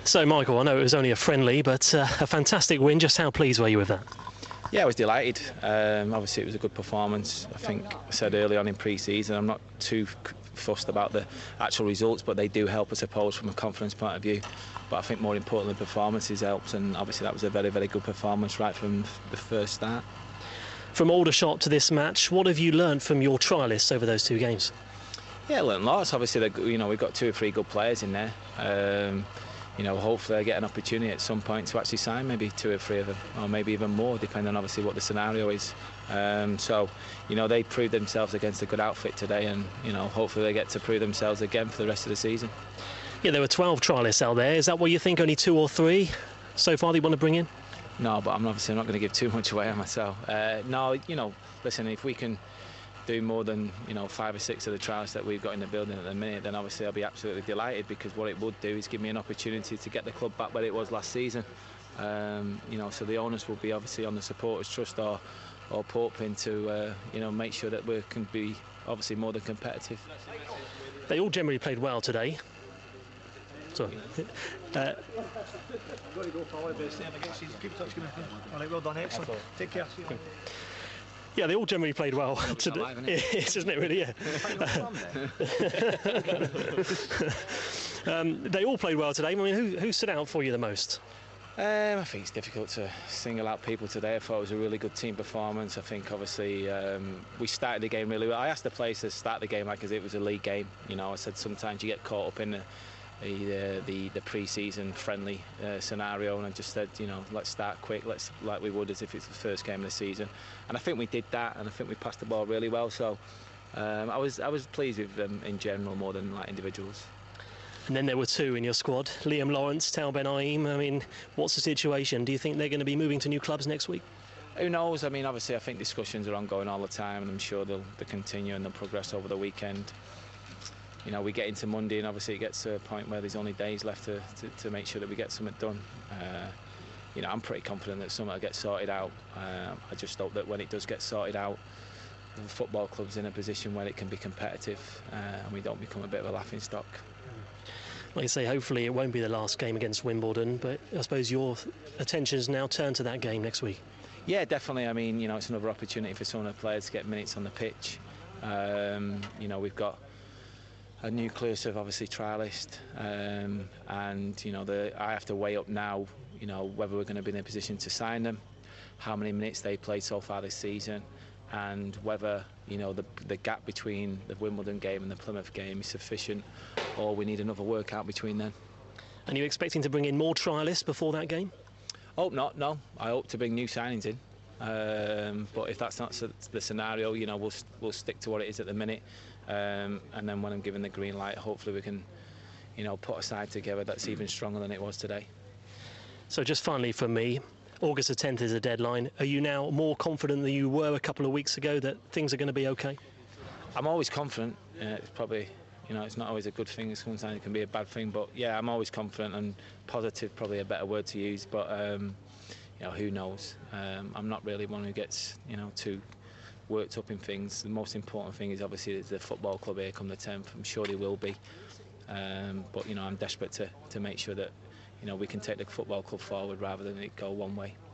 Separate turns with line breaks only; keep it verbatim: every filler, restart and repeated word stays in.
So, Michael, I know it was only a friendly, but uh, a fantastic win. Just how pleased were you with that?
Yeah, I was delighted. Um, obviously, it was a good performance. I think I said early on in pre-season, I'm not too fussed about the actual results, but they do help, I suppose, from a confidence point of view. But I think more importantly, performances helped, and obviously that was a very, very good performance right from the first start.
From Aldershot to this match, what have you learned from your trialists over those two games?
Yeah, I learned lots. Obviously, you know, we've got two or three good players in there. Um, you know, hopefully I get an opportunity at some point to actually sign maybe two or three of them, or maybe even more, depending on obviously what the scenario is. Um, so, you know, they proved themselves against a good outfit today, and you know, hopefully they get to prove themselves again for the rest of the season.
Yeah, there were twelve trialists out there. Is that what you think? Only two or three so far that you want to bring in?
No, but I'm obviously not going to give too much away on myself. Uh, no, you know, listen, if we can do more than you know five or six of the trials that we've got in the building at the minute, then obviously I'll be absolutely delighted, because what it would do is give me an opportunity to get the club back where it was last season. Um, you know, so the onus will be obviously on the supporters trust or or Portpin to uh, you know make sure that we can be obviously more than competitive.
They all generally played well today. Sorry. Uh,
Got to go forward, but staying against his keep touching. All right, well done, excellent. Take care.
Yeah, they all generally played well today.
Alive, isn't
it? It is, isn't it, really? Yeah. um, they all played well today. I mean, who, who stood out for you the most?
Um, I think it's difficult to single out people today. I thought it was a really good team performance. I think obviously um, we started the game really well. I asked the players to start the game like as it was a league game. You know, I said sometimes you get caught up in the the the, the pre-season friendly uh, scenario, and I just said, you know, let's start quick, let's like we would as if it's the first game of the season. And I think we did that, and I think we passed the ball really well. So um, I was I was pleased with them in general more than like individuals.
And then there were two in your squad, Liam Lawrence, Tal Ben Aim. I mean, what's the situation? Do you think they're going to be moving to new clubs next week?
Who knows? I mean, obviously I think discussions are ongoing all the time, and I'm sure they'll, they'll continue and they'll progress over the weekend. You know, we get into Monday, and obviously it gets to a point where there's only days left to, to, to make sure that we get something done. Uh, you know, I'm pretty confident that something will get sorted out. Uh, I just hope that when it does get sorted out, the football club's in a position where it can be competitive, uh, and we don't become a bit of a laughing stock.
Like I say, hopefully it won't be the last game against Wimbledon, but I suppose your attention is now turned to that game next week.
Yeah, definitely. I mean, you know, it's another opportunity for some of the players to get minutes on the pitch. Um, you know, we've got a nucleus of obviously trialist, um, and you know the, I have to weigh up now, you know, whether we're going to be in a position to sign them, how many minutes they played so far this season, and whether you know the the gap between the Wimbledon game and the Plymouth game is sufficient, or we need another workout between them.
And you're expecting to bring in more trialists before that game?
Hope not. No, I hope to bring new signings in. Um, but if that's not the scenario, you know, we'll we'll stick to what it is at the minute. Um, and then when I'm given the green light, hopefully we can, you know, put a side together that's even stronger than it was today.
So just finally for me, August the tenth is a deadline. Are you now more confident than you were a couple of weeks ago that things are going to be okay?
I'm always confident. Uh, it's probably, you know, it's not always a good thing. Sometimes it can be a bad thing. But yeah, I'm always confident, and positive probably a better word to use. But um, you know, who knows? Um, I'm not really one who gets, you know, too worked up in things. The most important thing is obviously the football club here come the tenth. I'm sure they will be. Um, but you know, I'm desperate to to make sure that you know we can take the football club forward rather than it go one way.